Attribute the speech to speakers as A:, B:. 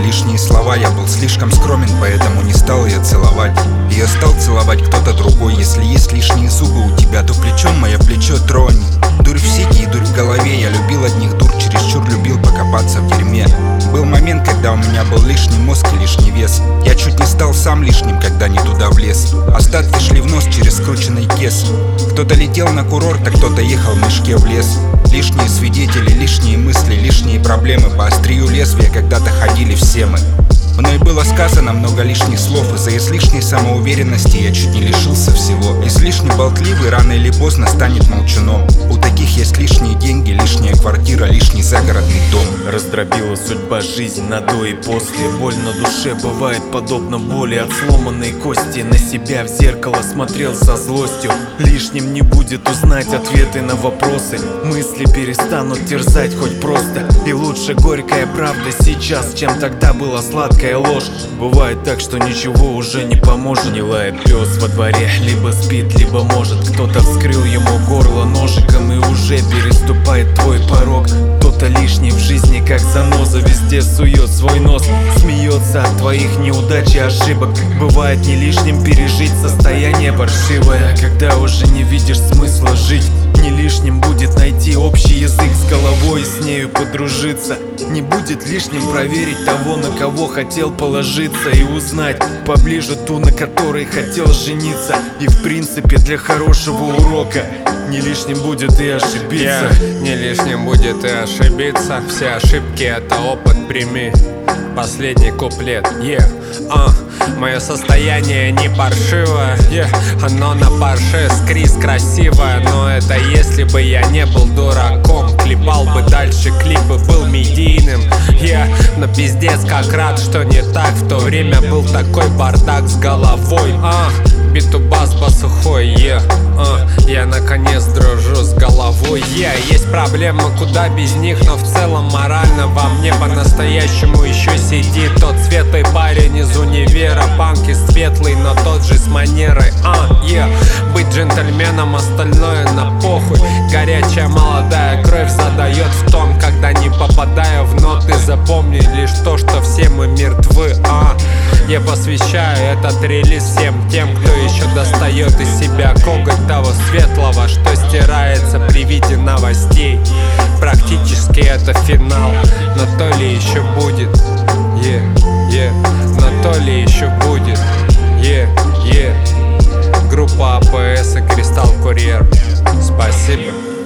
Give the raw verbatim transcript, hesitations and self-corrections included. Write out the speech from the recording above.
A: лишние слова. Я был слишком скромен, поэтому не стал ее целовать. Ее стал целовать кто-то другой. Если есть лишние зубы у тебя, то плечом мое плечо тронь. Дурь в сети и дурь в голове. Я любил одних дур, чересчур любил покопаться в дерьме. Был момент, когда у меня был лишний мозг и лишний вес. Я чуть не стал сам лишним, когда не туда влез. Остатки шли в нос через скрученный кес. Кто-то летел на курорт, а кто-то ехал в мешке в лес. Лишние свидетели, лишние мысли, лишние проблемы. По острию лезвия когда-то ходили все мы. Мной было сказано много лишних слов. Из-за излишней самоуверенности я чуть не лишился всего. Излишне болтливый рано или поздно станет молчуном. У таких есть лишние деньги, лишняя квартира, лишний загородный дом.
B: Раздробила судьба жизнь на до и после. Боль на душе бывает подобно боли от сломанной кости. На себя в зеркало смотрел со злостью. Лишним не будет узнать ответы на вопросы. Мысли перестанут терзать хоть просто. И лучше горькая правда сейчас, чем тогда была сладкая ложь. Бывает так, что ничего уже не поможет. Не лает пес во дворе, либо спит, либо может. Кто-то вскрыл ему горло ножиком и уже переступает твой порог. Кто-то лишний в жизни, как заноза, везде сует свой нос. Смеется от твоих неудач и ошибок. Бывает не лишним пережить состояние паршивое, когда уже не видишь смысла жить. Не лишним будет найти общий язык с головой и с нею подружиться. Не будет лишним проверить того, на кого хотел положиться, и узнать поближе ту, на которой хотел жениться. И в принципе для хорошего урока не лишним будет и ошибиться.
C: yeah, Не лишним будет и ошибиться. Все ошибки — это опыт, прими. Последний куплет, yeah. uh, Мое состояние не паршивое, yeah. Оно на парше скриз красивое. Но это если бы я не был дураком. Клепал бы дальше клипы, был медийным, yeah. Но пиздец как рад, что не так. В то время был такой бардак с головой, uh. Биту бас басухой, yeah. uh. Я наконец дружу с головой, yeah. Есть проблемы, куда без них, но в целом морально во мне по-настоящему еще сидит тот светлый парень из универа. Банки светлый, но тот же с манерой, uh, yeah. Быть джентльменом, остальное на похуй. Горячая молодая кровь задает в тон, когда не попадая в ноты. Запомни лишь то, что все мы мертвы, uh. Я посвящаю этот релиз всем тем, кто еще достает из себя коготь того светлого, что стирается при виде новостей. Практически это финал, но то ли еще будет, yeah, yeah. Но то ли еще будет, yeah, yeah. Группа АПС и Кристалл Курьер. Спасибо.